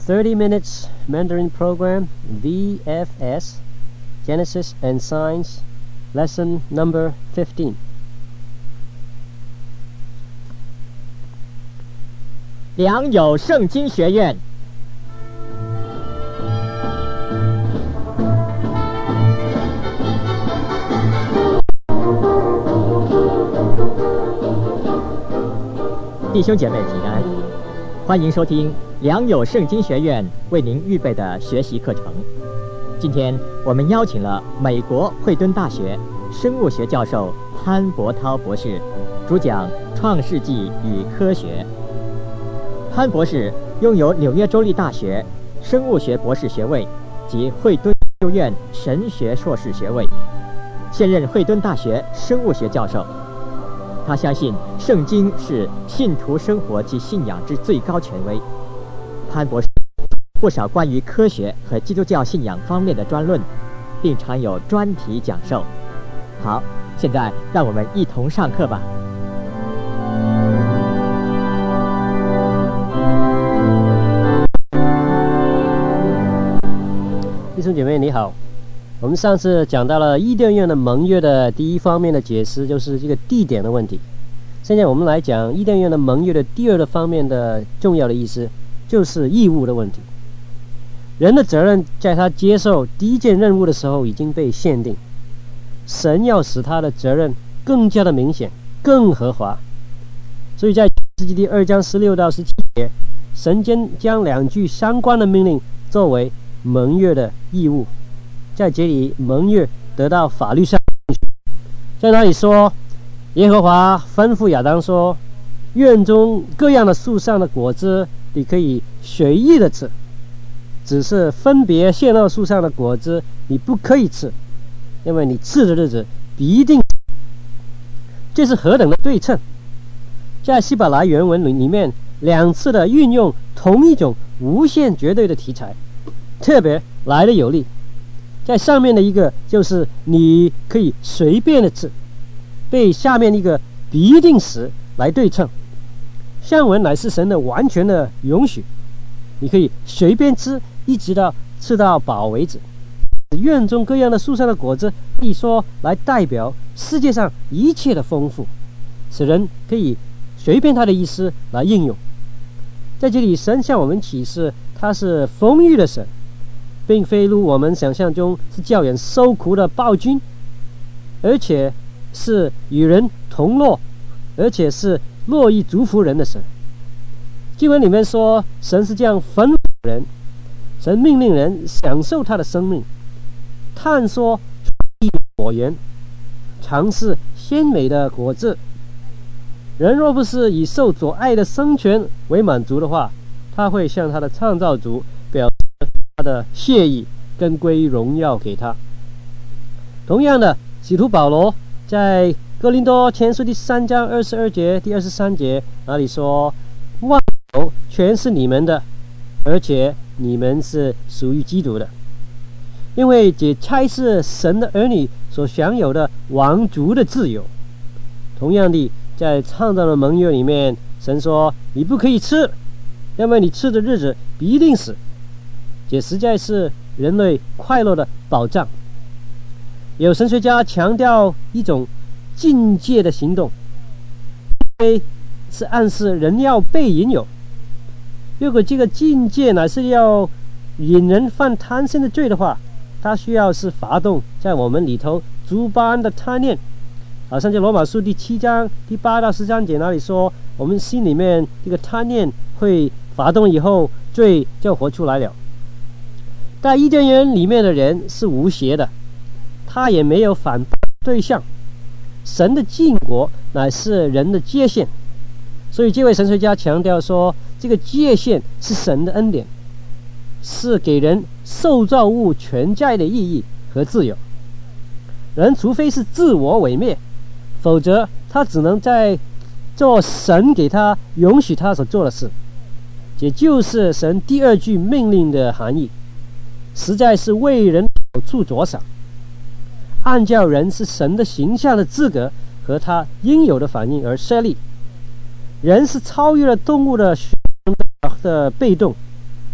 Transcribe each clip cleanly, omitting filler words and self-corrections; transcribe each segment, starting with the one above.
30 Minutes Mandarin Program, VFS, Genesis and Signs, Lesson Number 15. 良友圣经学院。弟兄姐妹平安，欢迎收听良友圣经学院为您预备的学习课程。今天我们邀请了美国惠顿大学生物学教授潘伯涛博士，主讲创世纪与科学。潘博士拥有纽约州立大学生物学博士学位及惠顿研究院神学硕士学位，现任惠顿大学生物学教授。他相信圣经是信徒生活及信仰之最高权威。潘博士不少关于科学和基督教信仰方面的专论，并常有专题讲授。好，现在让我们一同上课吧。 弟兄姐妹你好，我们上次讲到了伊甸园的盟约的第一方面的解释，就是这个地点的问题。现在我们来讲伊甸园的盟约的第二个方面的重要的意思，就是义务的问题。人的责任在他接受第一件任务的时候已经被限定，神要使他的责任更加的明显，更合法。所以在创世纪第2章16到17节，神将两句相关的命令作为盟约的义务，在这里盟约得到法律上的允许。在那里说，耶和华吩咐亚当说，园中各样的树上的果子你可以随意的吃，只是分别献到树上的果子你不可以吃，因为你吃的日子必定。这是何等的对称。在希伯来原文里面两次的运用同一种无限绝对的题材，特别来得有力。在上面的一个就是你可以随便的吃，被下面一个必定时来对称。上文乃是神的完全的允许，你可以随便吃，一直到吃到饱为止。园中各样的树上的果子可以说来代表世界上一切的丰富，使人可以随便他的意思来应用。在这里神向我们启示他是丰裕的神，并非如我们想象中是叫人受苦的暴君，而且是与人同乐，而且是乐意祝福人的神。经文里面说神是这样吩咐人，神命令人享受他的生命，探索果园，尝试鲜美的果子。人若不是以受所爱的生权为满足的话，他会向他的创造主表示他的谢意，跟归荣耀给他。同样的，使徒保罗在哥林多前书第3章22节第23节那里说，万有全是你们的，而且你们是属于基督的，因为这才是神的儿女所享有的王族的自由。同样的，在创造的盟约里面，神说你不可以吃，因为你吃的日子必定死。这实在是人类快乐的保障。有神学家强调一种境界的行动，因为是暗示人要被引诱。如果这个境界乃是要引人犯贪心的罪的话，它需要是发动在我们里头诸般的贪念。好像在罗马书第7章第8到13节那里说，我们心里面这个贪念会发动以后，罪就活出来了。但伊甸园里面的人是无邪的，他也没有反叛对象，神的禁果乃是人的界限。所以这位神学家强调说，这个界限是神的恩典，是给人受造物存在的意义和自由。人除非是自我毁灭，否则他只能在做神给他允许他所做的事，也就是神第二句命令的含义，实在是为人好处着想，按照人是神的形象的资格和他应有的反应而设立。人是超越了动物的被动，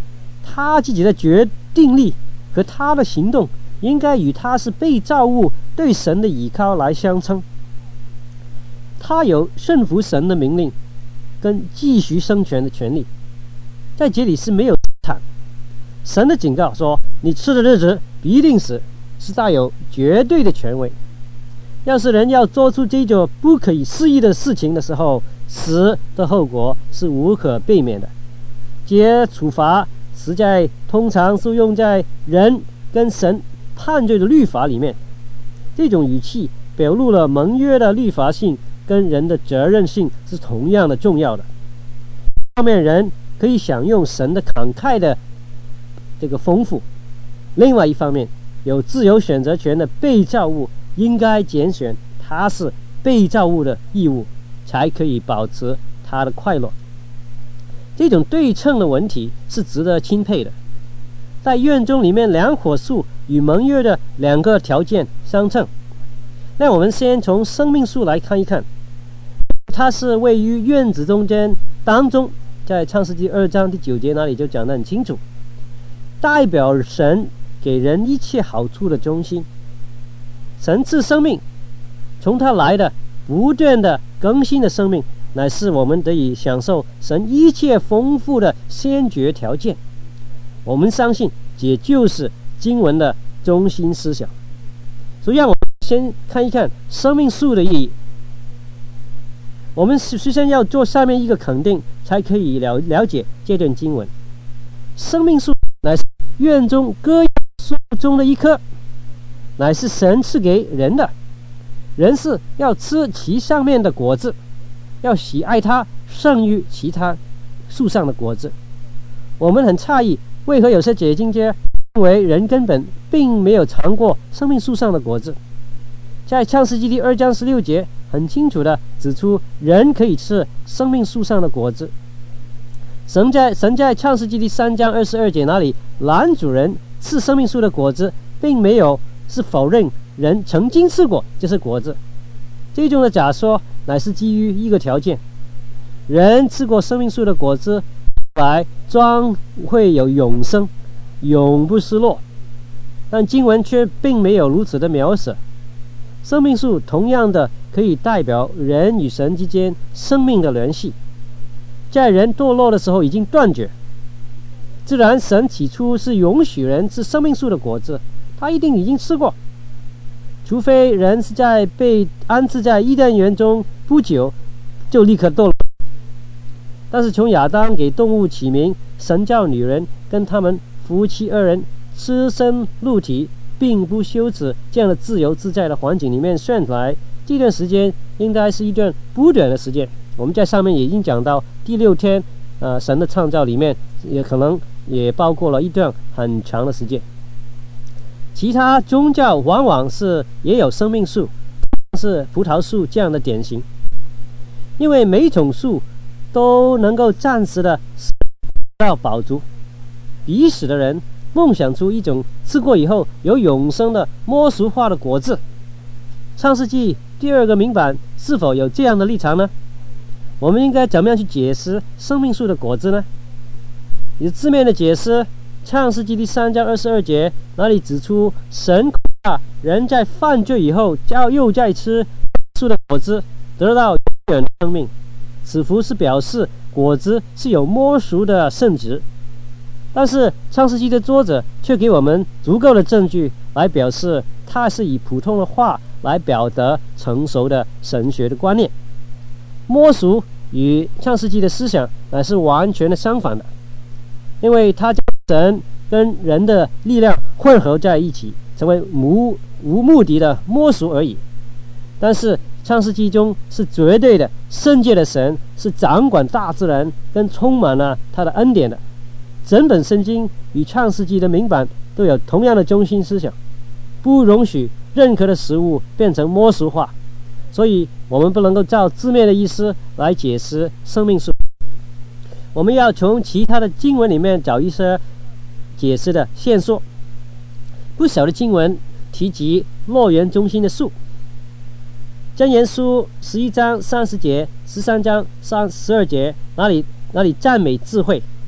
他自己的决定力和他的行动应该与他是被造物对神的倚靠来相称。他有顺服神的命令跟继续生存的权利，在这里是没有谈。神的警告说你吃的日子必定死，是带有绝对的权威。要是人要做出这种不可思议的事情的时候，死的后果是无可避免的。这处罚实在通常是用在人跟神判罪的律法里面。这种语气表露了盟约的律法性跟人的责任性是同样的重要的。一方面人可以享用神的慷慨的这个丰富，另外一方面有自由选择权的被造物应该拣选他是被造物的义务，才可以保持他的快乐。这种对称的问题是值得钦佩的。在院中里面，两棵树与盟约的两个条件相称。那我们先从生命树来看一看，它是位于院子中间当中，在创世纪2章第9节那里就讲得很清楚，代表神给人一切好处的中心。神赐生命，从他来的不断的更新的生命，乃是我们得以享受神一切丰富的先决条件。我们相信这就是经文的中心思想。所以让我们先看一看生命树的意义。我们首先要做下面一个肯定，才可以了解这段经文。生命树乃是院中各样树中的一棵，乃是神赐给人的。人是要吃其上面的果子，要喜爱它胜于其他树上的果子。我们很诧异，为何有些解经家认为人根本并没有尝过生命树上的果子。在创世纪第2章16节很清楚的指出，人可以吃生命树上的果子。神在创世纪第3章22节那里拦主人吃生命树的果子，并没有是否认人曾经吃过这些果子。这种的假说乃是基于一个条件：人吃过生命树的果子，后来将会有永生，永不失落。但经文却并没有如此的描写。生命树同样的可以代表人与神之间生命的联系，在人堕落的时候已经断绝。自然神起初是允许人吃生命树的果子，他一定已经吃过，除非人是在被安置在伊甸园中不久就立刻堕落。但是从亚当给动物起名，神叫女人跟他们夫妻2人赤身露体，并不羞耻这样的自由自在的环境里面算出来，这段时间应该是一段不短的时间。我们在上面也已经讲到第6天神的创造里面也可能也包括了一段很长的时间。其他宗教往往是也有生命树，是葡萄树这样的典型，因为每种树都能够暂时的到饱足，彼死的人梦想出一种吃过以后有永生的摸熟化的果子。创世纪第2个明版是否有这样的立场呢？我们应该怎么样去解释生命树的果子呢？以字面的解释，创世纪第3章22节那里指出，神恐怕人在犯罪以后又再吃树的果子，得到永远的生命，此符是表示果子是有摸熟的圣旨。但是创世纪的作者却给我们足够的证据来表示，他是以普通的话来表达成熟的神学的观念。摸熟与创世纪的思想乃是完全的相反的，因为他将神跟人的力量混合在一起，成为无目的的摸熟而已。但是创世纪中是绝对的圣洁的神，是掌管大自然跟充满了他的恩典的。整本圣经与创世纪的明版都有同样的中心思想，不容许任何的食物变成摸熟化。所以我们不能够照字面的意思来解释生命树，我们要从其他的经文里面找一些解释的线索。不少的经文提及乐园中心的树，箴言书11章30节、13章12节那里赞美智慧，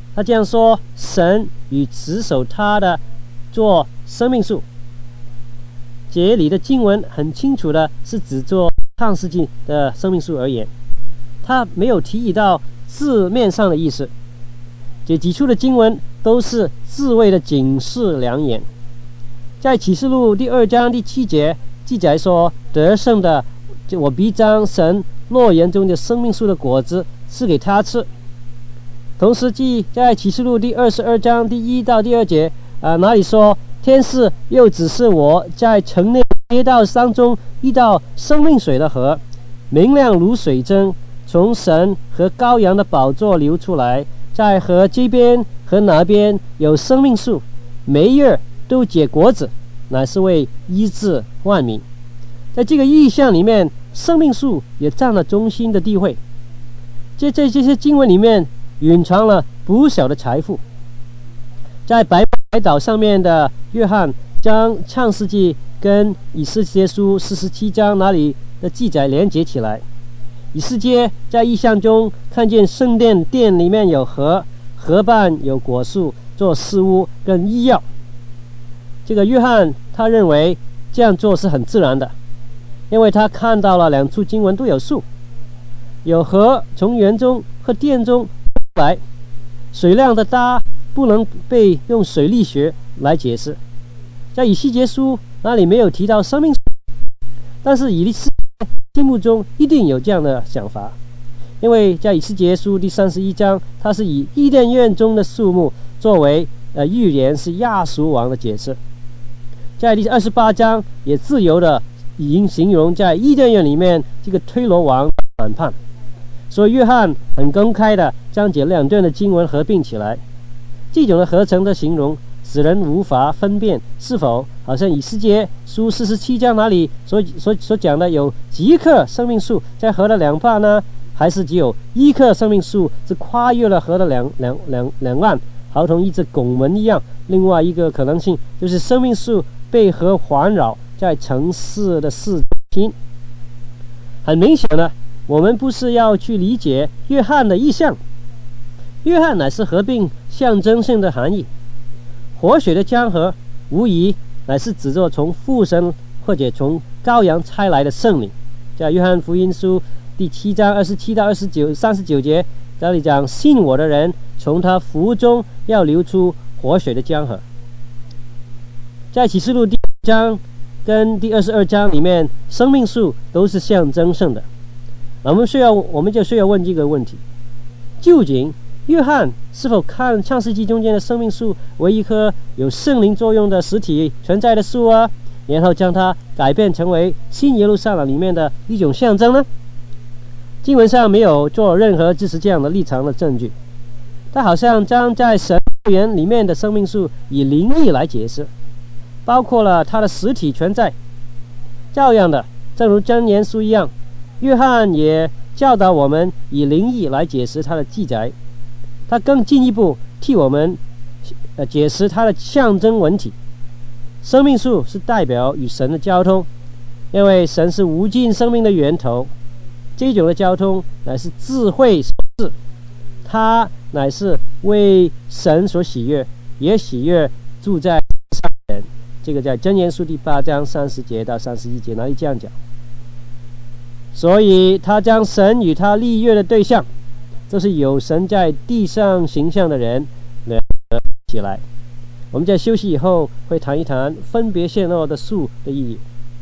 他这样说：神与持守他的做生命树。这里的经文很清楚的是指做创世纪的生命树而言，他没有提及到字面上的意思。这几处的经文都是智慧的警示良言。在启示录第2章第7节记载说，得胜的我必将神诺言中的生命树的果子赐给他吃。同时在启示录第22章第1到第2节哪里说，天使又指示我在城内街道当中遇到生命水的河，明亮如水针，从神和羔羊的宝座流出来，在河这边和那边有生命树，每月都结果子，乃是为医治万民。在这个意象里面，生命树也占了中心的地位。在这些经文里面蕴藏了不小的财富。在白岛上面的约翰将创世纪跟以斯帖书47章那里的记载连接起来。以斯帖在异象中看见圣殿里面有河畔有果树做食物跟医药。这个约翰他认为这样做是很自然的，因为他看到了2处经文都有树，有河从园中和殿中出来，水量的大不能被用水力学来解释。在以西结书那里没有提到生命树，但是以斯帖心目中一定有这样的想法，因为在以西结书第31章，他是以伊甸园中的树木作为预言是亚述王的解释。在第28章也自由的已经形容在伊甸园里面这个推罗王反叛，所以约翰很公开的将这2段的经文合并起来。这种的合成的形容使人无法分辨是否好像以斯帖书47章哪里所讲的有几棵生命树在河的2畔呢，还是只有1棵生命树是跨越了河的两岸，好同一只拱门一样。另外一个可能性就是生命树被河环绕在城市的四周。很明显的，我们不是要去理解约翰的意象，约翰乃是合并象征性的含义。活水的江河无疑乃是指着从父神或者从羔羊差来的圣灵。在约翰福音书第7章27到39节这里讲，信我的人从他腹中要流出活水的江河。在启示录第1章跟第22章里面，生命树都是象征性的。我们就需要问这个问题，究竟约翰是否看创世纪中间的生命树为一棵有圣灵作用的实体存在的树啊，然后将它改变成为新耶路撒冷里面的一种象征呢？经文上没有做任何支持这样的立场的证据。他好像将在神园里面的生命树以灵意来解释，包括了它的实体存在。照样的，正如箴言书一样，约翰也教导我们以灵意来解释它的记载。他更进一步替我们解释它的象征文体。生命树是代表与神的交通，因为神是无尽生命的源头。这种的交通乃是智慧所致，它乃是为神所喜悦，也喜悦住在上人。这个在箴言书第8章30节到31节哪里这样讲？所以他将神与他立约的对象，这是有神在地上形象的人联合起来。我们在休息以后会谈一谈分别献肉的树的意义。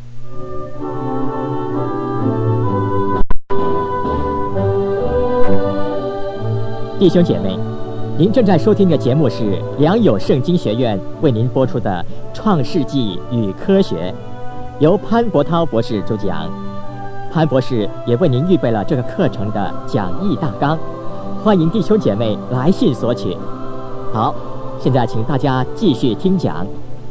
弟兄姐妹，您正在收听的节目是良友圣经学院为您播出的《创世纪与科学》，由潘伯涛博士主讲。潘博士也为您预备了这个课程的讲义大纲，欢迎弟兄姐妹来信索取。好，现在请大家继续听讲。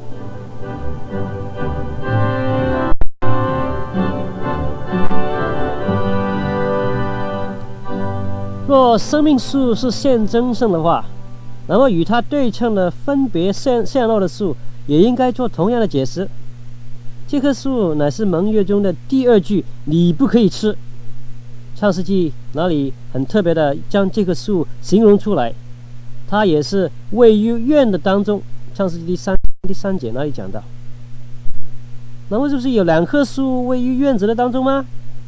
若生命树是象征性的话，那么与它对称的分别献肉的树也应该做同样的解释。这棵树乃是盟约中的第2句，你不可以吃。创世纪那里很特别的将这棵树形容出来。 它也是位于院的当中。创世纪第三节哪里讲到？那么是不是有2棵树位于院子的当中吗？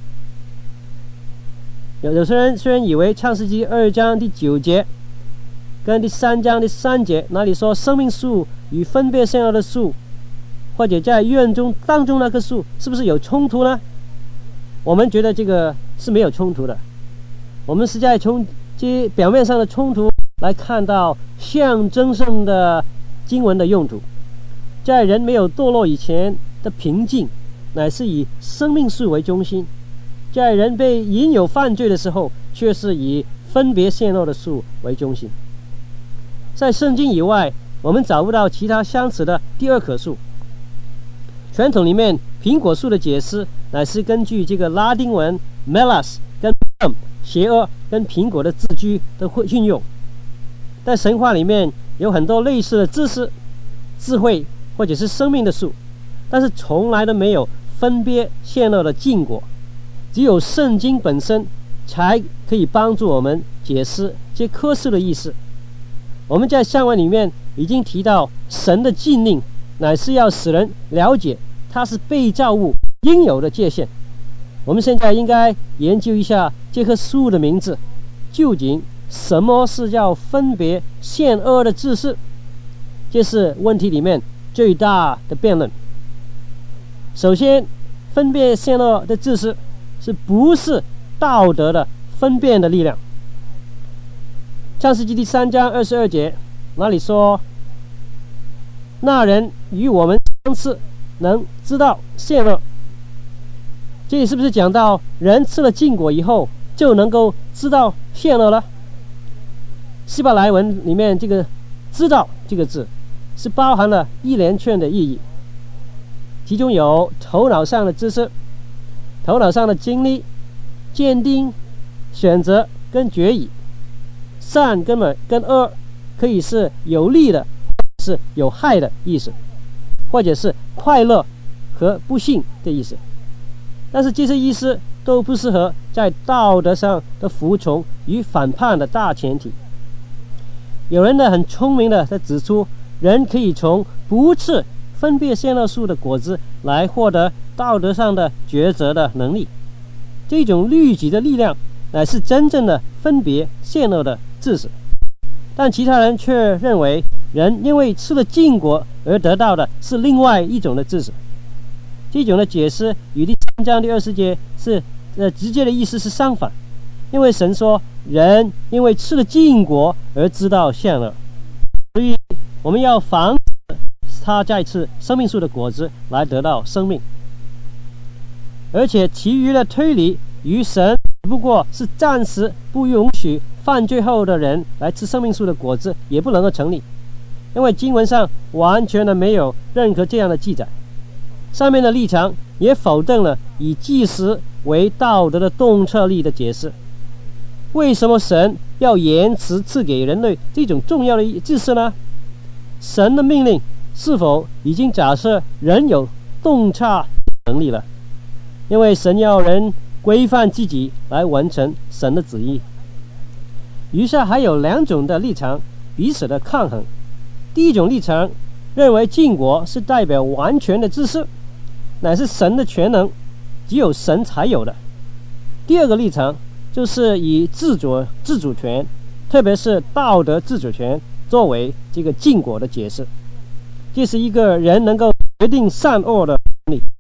有些人虽然以为创世纪2章第9节跟第3章第3节哪里说生命树与分别善恶的树，或者在院中当中那棵树，是不是有冲突呢？我们觉得这个是没有冲突的。我们是在从这表面上的冲突来看到象征性的经文的用途。在人没有堕落以前的平静，乃是以生命树为中心；在人被引诱犯罪的时候，却是以分别善恶的树为中心。在圣经以外，我们找不到其他相似的第2棵树。传统里面，苹果树的解释乃是根据这个拉丁文 melas 跟 邪恶跟苹果的字句的运用。在神话里面有很多类似的知识、智慧或者是生命的树，但是从来都没有分别善恶的禁果。只有圣经本身才可以帮助我们解释这棵树的意思。我们在上文里面已经提到，神的禁令乃是要使人了解它是被造物应有的界限。我们现在应该研究一下这棵树的名字，究竟什么是叫分别善恶的知识？这是问题里面最大的辩论。首先，分别善恶的知识是不是道德的分辨的力量？创世纪第3章22节那里说，那人与我们相似，能知道善恶。这里是不是讲到人吃了禁果以后就能够知道善恶了？希伯来文里面这个知道这个字是包含了一连串的意义，其中有头脑上的知识、头脑上的经历、鉴定、选择跟决议。善跟恶可以是有利的，是有害的意思，或者是快乐和不幸的意思。但是这些意思都不适合在道德上的服从与反叛的大前提。有人很聪明的在指出，人可以从不吃分别善恶树的果子来获得道德上的抉择的能力。这种律己的力量乃是真正的分别善恶的知识。但其他人却认为，人因为吃了禁果而得到的是另外一种的知识。这种的解释与第3章第20节是直接的意思是相反，因为神说人因为吃了禁果而知道善恶，所以我们要防止他再吃生命树的果子来得到生命。而且其余的推理与神只不过是暂时不允许犯罪后的人来吃生命树的果子也不能够成立，因为经文上完全的没有任何这样的记载。上面的立场也否定了以祭司为道德的洞察力的解释。为什么神要延迟赐给人类这种重要的知识呢？神的命令是否已经假设人有洞察能力了？因为神要人规范自己来完成神的旨意。于是还有2种的立场彼此的抗衡。第一种立场认为禁果是代表完全的知识，乃是神的全能，只有神才有的。第二个立场就是以自主权，特别是道德自主权作为这个禁果的解释。这是一个人能够决定善恶的能力。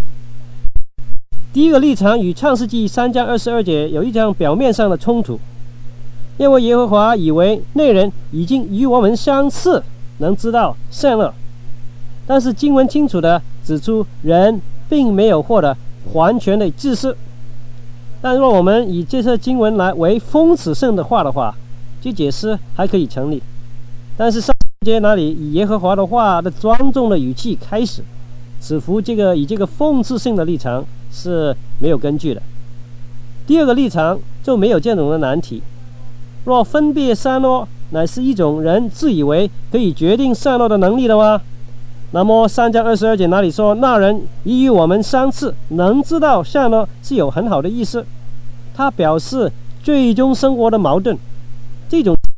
第一个立场与创世纪3章22节有一场表面上的冲突，因为耶和华以为那人已经与我们相似，能知道善恶。但是经文清楚地指出，人并没有获得完全的知识。但若我们以这些经文来为讽刺性的话，这解释还可以成立。但是上节那里以耶和华的话的庄重的语气开始，似乎以这个讽刺性的立场是没有根据的。第二个立场就没有这种的难题。若分别善恶乃是一种人自以为可以决定善恶的能力的吗？那么3章22节那里说，那人已与我们相似，能知道善恶，是有很好的意思。他表示最终生活的矛盾。这种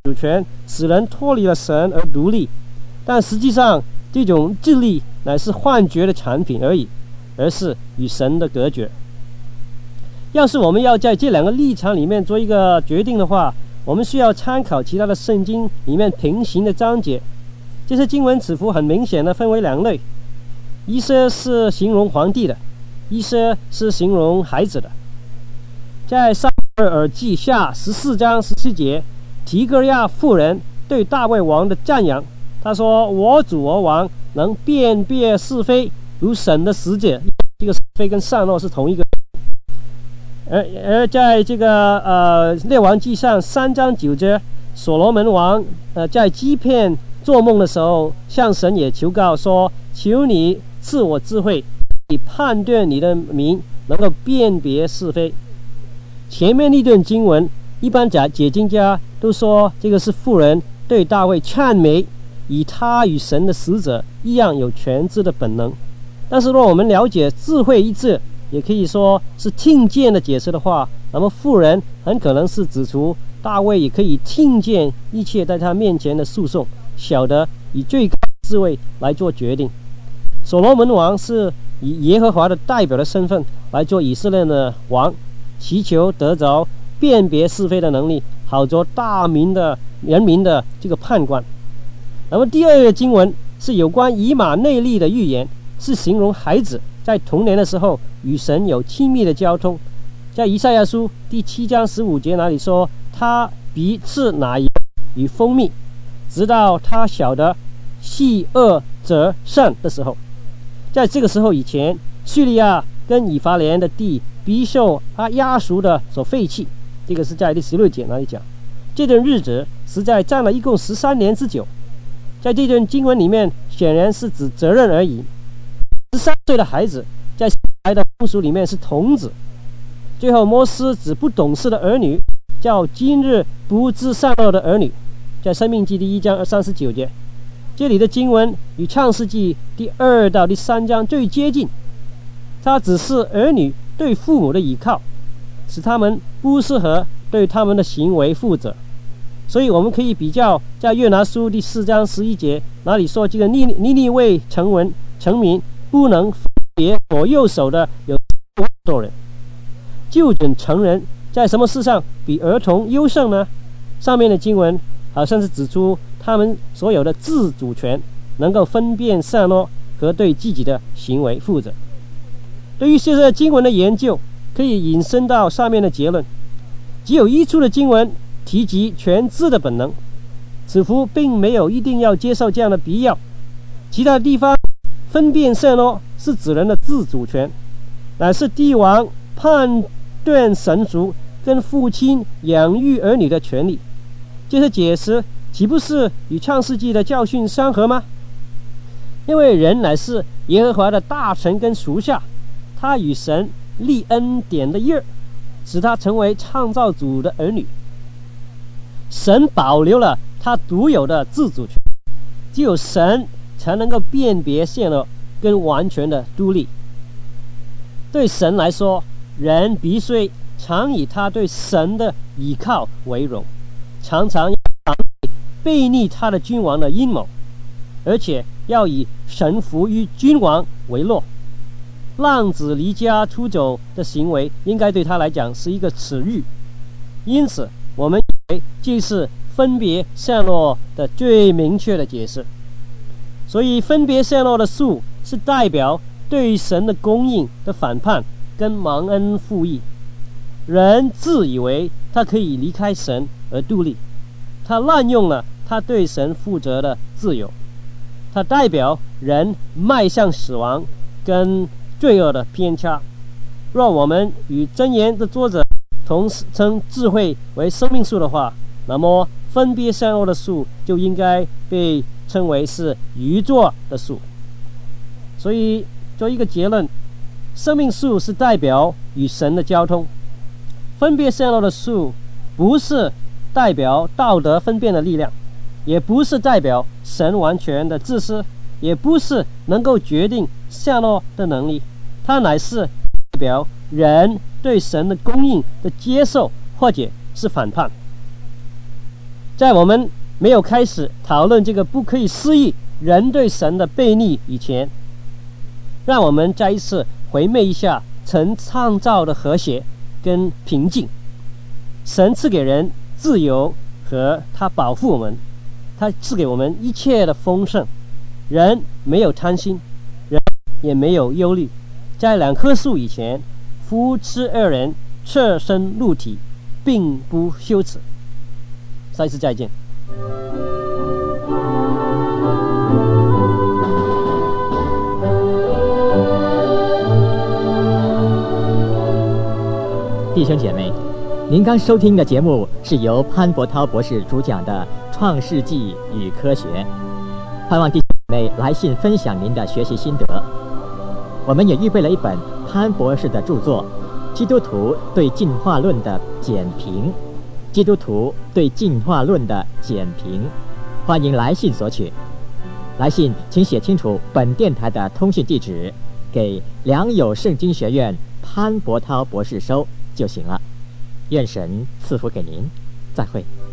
主权使人脱离了神而独立，但实际上这种自立乃是幻觉的产品而已，而是与神的隔绝。要是我们要在这两个立场里面做一个决定的话，我们需要参考其他的圣经里面平行的章节。这些经文似乎很明显的分为两类，一些是形容皇帝的，一些是形容孩子的。在撒母耳记下14章17节，提格亚妇人对大卫王的赞扬，他说：“我主我王能辨别是非，如神的使者。”这个是非跟善恶是同一个。而在这个列王记上3章9节，所罗门王在基遍做梦的时候，向神也求告说：“求你赐我智慧，以判断你的民，能够辨别是非。”前面那段经文，一般解经家都说这个是妇人对大卫赞美，以他与神的使者一样有全知的本能。但是若我们了解智慧一字，也可以说是听见的解释的话，那么妇人很可能是指出大卫也可以听见一切在他面前的诉讼，晓得以最高智慧来做决定。所罗门王是以耶和华的代表的身份来做以色列的王，祈求得着辨别是非的能力，好做大民的人民的这个判官。那么第二个经文是有关以马内利的预言，是形容孩子在童年的时候与神有亲密的交通。在以赛亚书第7章15节那里说，他必吃奶油与蜂蜜，直到他晓得弃恶则善的时候。在这个时候以前，叙利亚跟以法莲的地必受亚述的所废弃，这个是在第16节那里讲。这段日子实在占了一共13年之久。在这段经文里面，显然是指责任而已。13岁的孩子在西来的风俗里面是童子。最后摩斯指不懂事的儿女，叫今日不知善恶的儿女，在申命记第1章39节。这里的经文与创世纪第2到第3章最接近，它只是儿女对父母的倚靠，使他们不适合对他们的行为负责。所以我们可以比较在约拿书第4章11节哪里说，这个尼尼微城民不能分别左右手的有多少人，就准成人在什么事上比儿童优胜呢？上面的经文好像是指出他们所有的自主权，能够分辨善恶和对自己的行为负责。对于现在经文的研究，可以引申到上面的结论：只有一处的经文提及全知的本能，似乎并没有一定要接受这样的必要。其他地方分辨善恶是指人的自主权，乃是帝王判断神属跟父亲养育儿女的权利。这些解释岂不是与创世纪的教训相合吗？因为人乃是耶和华的大臣跟属下，他与神立恩典的约，使他成为创造主的儿女。神保留了他独有的自主权，只有神才能够辨别善恶跟完全的独立。对神来说，人必须常以他对神的倚靠为荣，常常防背逆他的君王的阴谋，而且要以臣服于君王为乐。浪子离家出走的行为应该对他来讲是一个耻辱，因此我们以为这是分别善恶的最明确的解释。所以分别善恶的术是代表对神的供应的反叛跟蒙恩负义。人自以为他可以离开神而独立，他滥用了他对神负责的自由，它代表人迈向死亡跟罪恶的偏差。若我们与箴言的作者同称智慧为生命树的话，那么分别善恶的树就应该被称为是愚拙的树。所以做一个结论，生命树是代表与神的交通，分别善恶的树不是代表道德分辨的力量，也不是代表神完全的自私，也不是能够决定善恶的能力，它乃是代表人对神的供应的接受或者是反叛。 在我们没有开始讨论这个不可以思议人对神的悖逆以前，让我们再一次回味一下神创造的和谐跟平静。神赐给人自由和他保护我们，他赐给我们一切的丰盛，人没有贪心，人也没有忧虑。在2棵树以前，夫妻2人侧身露体，并不羞耻。下一次再见。 弟兄姐妹，您刚收听的节目是由潘伯涛博士主讲的《创世纪与科学》，盼望弟兄姐妹来信分享您的学习心得。我们也预备了一本潘博士的著作《基督徒对进化论的简评》，基督徒对进化论的简评，欢迎来信索取。来信请写清楚本电台的通讯地址，给良友圣经学院潘伯涛博士收就行了。愿神赐福给您，再会。